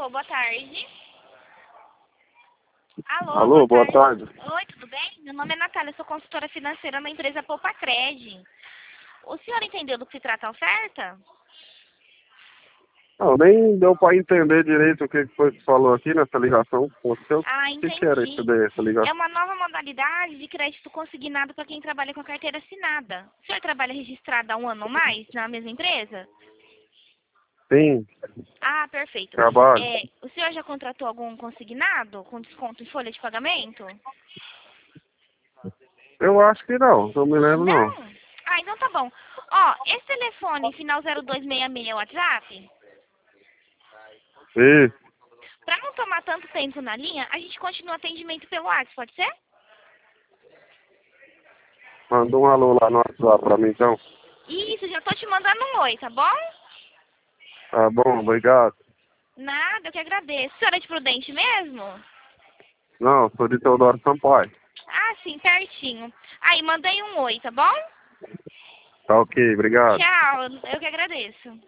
Alô, boa tarde. Alô, Alô, boa tarde. Oi, tudo bem? Meu nome é Natália, sou consultora financeira na empresa Poupacred. O senhor entendeu do que se trata a oferta? Não, nem deu para entender direito o que foi que falou aqui nessa ligação com o seu. Ah, O que era isso entendi. daí, essa É ligação? uma nova modalidade de crédito consignado para quem trabalha com carteira assinada. O senhor trabalha registrado há um ano ou mais na mesma empresa? Sim, Ah, perfeito. trabalho. O senhor já contratou algum consignado com desconto em folha de pagamento? Eu acho que não me lembro não. Não? Ah, então tá bom. Ó, esse telefone, final 0266 é o WhatsApp? Isso, Para não tomar tanto tempo na linha, a gente continua atendimento pelo WhatsApp, pode ser? mandou um alô lá no WhatsApp pra mim então. Isso, já tô te mandando um oi, tá bom? Tá bom, obrigado. Nada, eu que agradeço. Senhora é de Prudente mesmo? Não, sou de Teodoro Sampaio. Ah, sim, pertinho. Aí, mandei um oi, tá bom? Tá ok, obrigado. Tchau, eu que agradeço.